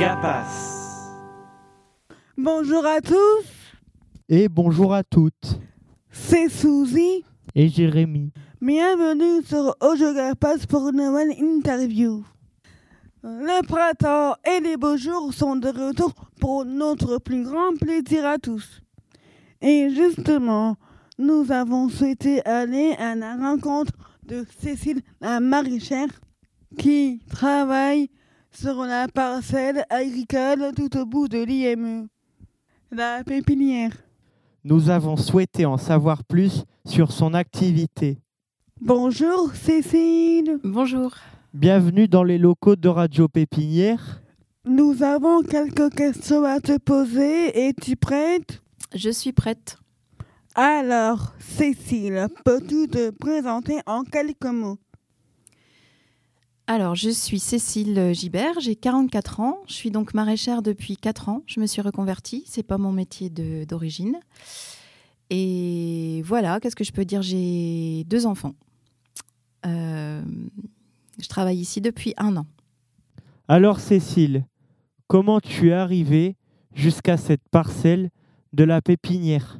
GAPAS. Bonjour à tous, Et bonjour à toutes. c'est Suzy. Et Jérémy. Bienvenue sur Ojo GAPAS pour une nouvelle interview. Le printemps et les beaux jours sont de retour pour notre plus grand plaisir à tous. Et justement, nous avons souhaité aller à la rencontre de Cécile, la maraîchère, qui travaille sur la parcelle agricole tout au bout de l'IME, la pépinière. Nous avons souhaité en savoir plus sur son activité. Bonjour Cécile. Bonjour. Bienvenue dans les locaux de Radio Pépinière. Nous avons quelques questions à te poser. Es-tu prête? Je suis prête. Alors, Cécile, peux-tu te présenter en quelques mots? Alors, je suis Cécile Gibert, j'ai 44 ans. Je suis donc maraîchère depuis 4 ans. Je me suis reconvertie. C'est pas mon métier d'origine. Et voilà, qu'est-ce que je peux dire? J'ai 2 enfants. Je travaille ici depuis 1 an. Alors Cécile, comment tu es arrivée jusqu'à cette parcelle de la pépinière?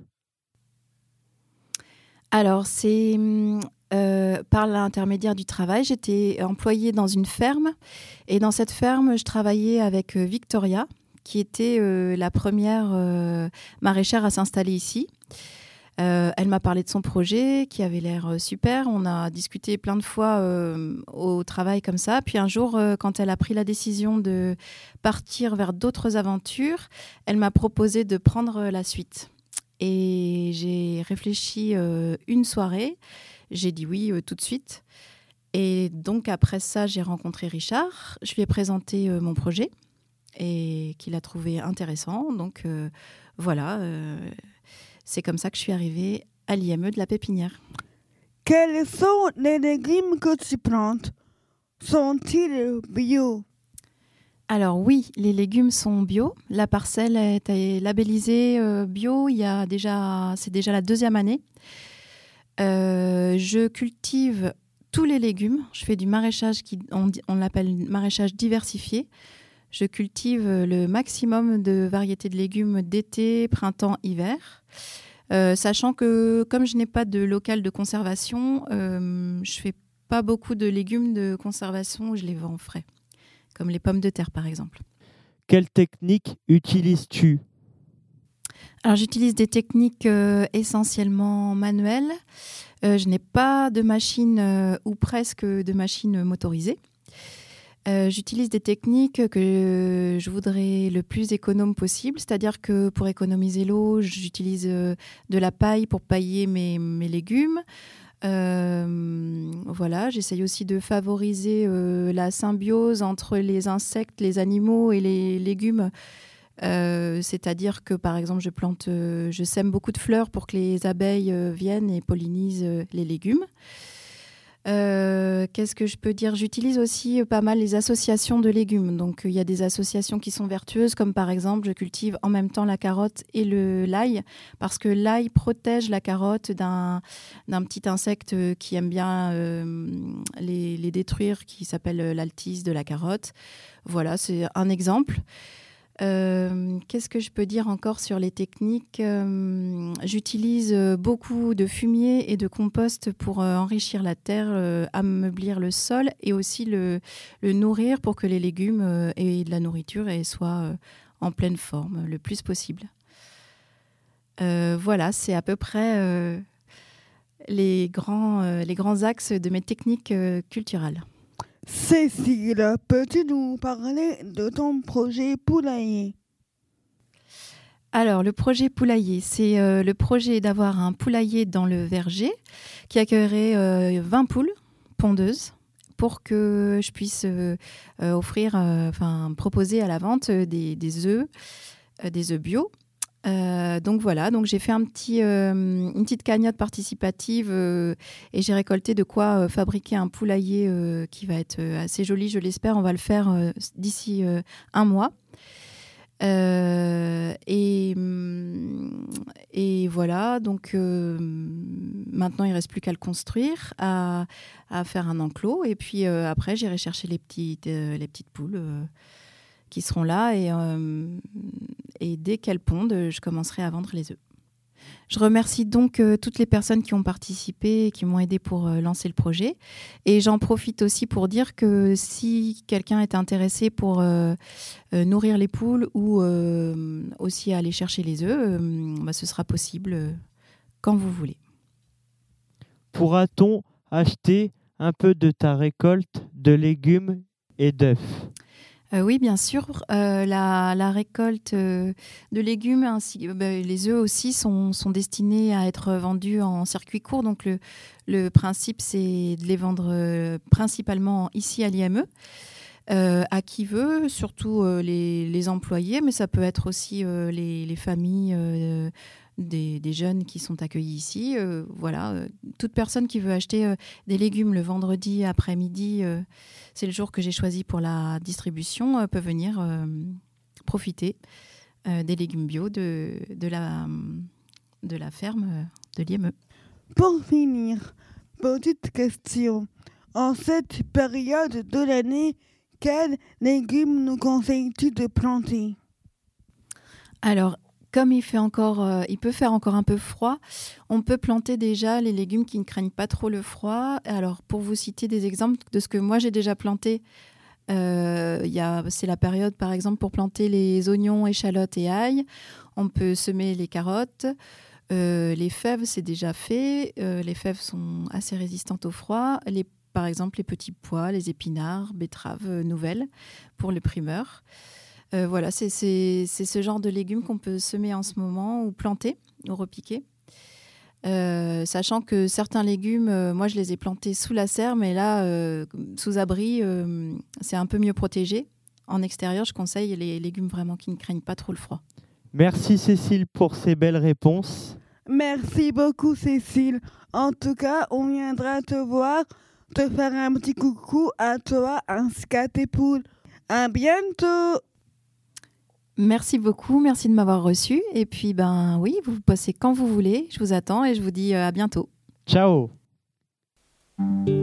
Alors, c'est par l'intermédiaire du travail. J'étais employée dans une ferme. Et dans cette ferme, je travaillais avec Victoria, qui était la première maraîchère à s'installer ici. Elle m'a parlé de son projet qui avait l'air super. On a discuté plein de fois au travail comme ça. Puis un jour, quand elle a pris la décision de partir vers d'autres aventures, elle m'a proposé de prendre la suite. Et j'ai réfléchi une soirée. J'ai dit oui tout de suite. Et donc après ça, j'ai rencontré Richard. Je lui ai présenté mon projet et qu'il a trouvé intéressant. Donc voilà, c'est comme ça que je suis arrivée à l'IME de la pépinière. Quels sont les légumes que tu plantes? Sont-ils bio? Alors oui, les légumes sont bio. La parcelle est labellisée bio. C'est déjà la 2e année. Je cultive tous les légumes. Je fais du maraîchage on l'appelle maraîchage diversifié. Je cultive le maximum de variétés de légumes d'été, printemps, hiver. Sachant que comme je n'ai pas de local de conservation, je fais pas beaucoup de légumes de conservation où je les vends frais, comme les pommes de terre par exemple. Quelle technique utilises-tu? Alors j'utilise des techniques essentiellement manuelles. Je n'ai pas de machine ou presque de machine motorisée. J'utilise des techniques que je voudrais le plus économe possible, c'est-à-dire que pour économiser l'eau, j'utilise de la paille pour pailler mes légumes. Voilà, j'essaye aussi de favoriser la symbiose entre les insectes, les animaux et les légumes. C'est-à-dire que par exemple, je sème beaucoup de fleurs pour que les abeilles viennent et pollinisent les légumes. Qu'est-ce que je peux dire? J'utilise aussi pas mal les associations de légumes. Donc, il y a des associations qui sont vertueuses, comme par exemple, je cultive en même temps la carotte et l'ail, parce que l'ail protège la carotte d'un petit insecte qui aime bien les détruire, qui s'appelle l'altis de la carotte. Voilà, c'est un exemple. Qu'est-ce que je peux dire encore sur les techniques? J'utilise beaucoup de fumier et de compost pour enrichir la terre, ameublir le sol et aussi le nourrir pour que les légumes aient de la nourriture et soient en pleine forme le plus possible. Voilà, c'est à peu près les grands axes de mes techniques culturales. Cécile, peux-tu nous parler de ton projet poulailler? Alors, le projet poulailler, c'est le projet d'avoir un poulailler dans le verger qui accueillerait 20 poules pondeuses pour que je puisse proposer à la vente des œufs bio. Donc voilà, donc j'ai fait une petite cagnotte participative et j'ai récolté de quoi fabriquer un poulailler qui va être assez joli, je l'espère. On va le faire d'ici 1 mois. Et voilà, donc maintenant il ne reste plus qu'à le construire, à faire un enclos. Et puis après, j'irai chercher les petites poules qui seront là et dès qu'elles pondent, je commencerai à vendre les œufs. Je remercie donc toutes les personnes qui ont participé et qui m'ont aidé pour lancer le projet. Et j'en profite aussi pour dire que si quelqu'un est intéressé pour nourrir les poules ou aussi aller chercher les œufs, ce sera possible quand vous voulez. Pourra-t-on acheter un peu de ta récolte de légumes et d'œufs ? Oui, bien sûr. La récolte de légumes ainsi les œufs aussi sont destinés à être vendus en circuit court. Donc le principe, c'est de les vendre principalement ici à l'IME, à qui veut, surtout les employés, mais ça peut être aussi les familles des jeunes qui sont accueillis ici. Toute personne qui veut acheter des légumes le vendredi après-midi, c'est le jour que j'ai choisi pour la distribution, peut venir profiter des légumes bio de la ferme de l'IME. Pour finir, petite question. En cette période de l'année, quels légumes nous conseilles-tu de planter ? Alors, comme il peut faire encore un peu froid, on peut planter déjà les légumes qui ne craignent pas trop le froid. Alors, pour vous citer des exemples de ce que moi j'ai déjà planté, c'est la période, par exemple, pour planter les oignons, échalotes et ail. On peut semer les carottes. Les fèves, c'est déjà fait. Les fèves sont assez résistantes au froid. Par exemple, les petits pois, les épinards, betteraves nouvelles pour le primeur. C'est ce genre de légumes qu'on peut semer en ce moment ou planter ou repiquer. Sachant que certains légumes, moi je les ai plantés sous la serre, mais là, sous abri, c'est un peu mieux protégé. En extérieur, je conseille les légumes vraiment qui ne craignent pas trop le froid. Merci Cécile pour ces belles réponses. Merci beaucoup Cécile. En tout cas, on viendra te voir, te faire un petit coucou à toi ainsi qu'à tes poules. À bientôt. Merci beaucoup, merci de m'avoir reçu. Et puis, oui, vous passez quand vous voulez. Je vous attends et je vous dis à bientôt. Ciao.